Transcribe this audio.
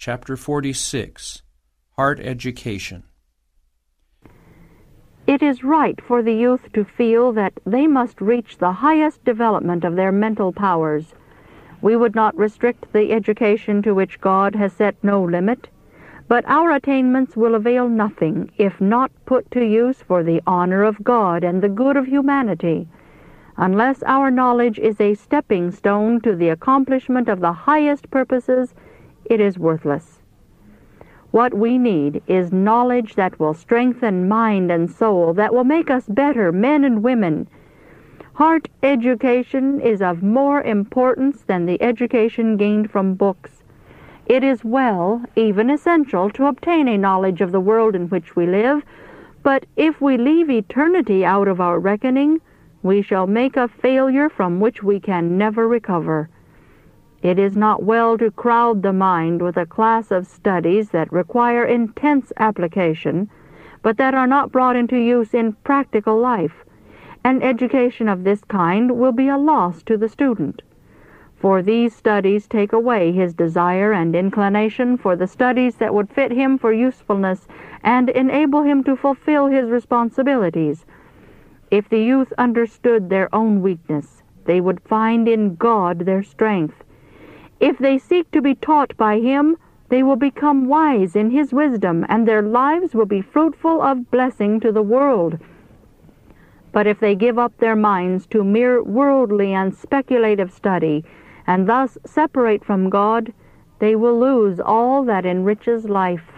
Chapter 46, Heart Education. It is right for the youth to feel that they must reach the highest development of their mental powers. We would not restrict the education to which God has set no limit, but our attainments will avail nothing if not put to use for the honor of God and the good of humanity. Unless our knowledge is a stepping stone to the accomplishment of the highest purposes, it is worthless. What we need is knowledge that will strengthen mind and soul, that will make us better men and women. Heart education is of more importance than the education gained from books. It is well, even essential, to obtain a knowledge of the world in which we live, but if we leave eternity out of our reckoning, we shall make a failure from which we can never recover. It is not well to crowd the mind with a class of studies that require intense application, but that are not brought into use in practical life. An education of this kind will be a loss to the student, for these studies take away his desire and inclination for the studies that would fit him for usefulness and enable him to fulfill his responsibilities. If the youth understood their own weakness, they would find in God their strength. If they seek to be taught by Him, they will become wise in His wisdom, and their lives will be fruitful of blessing to the world. But if they give up their minds to mere worldly and speculative study, and thus separate from God, they will lose all that enriches life.